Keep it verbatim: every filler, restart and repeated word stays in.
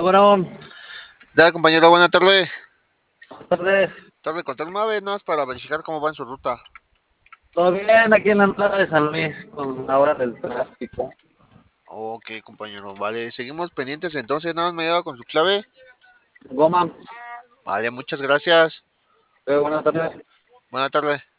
Bueno, Dale, compañero, buena tarde. buenas tardes. Tarde con Mave, nada más para verificar cómo va en su ruta. ¿Todo bien aquí en la entrada de San Luis con la hora del tráfico? Ok, compañero, vale. Seguimos pendientes entonces, nada más me lleva con su clave. Goma, Vale, muchas gracias. eh, buenas tardes. Buena tarde.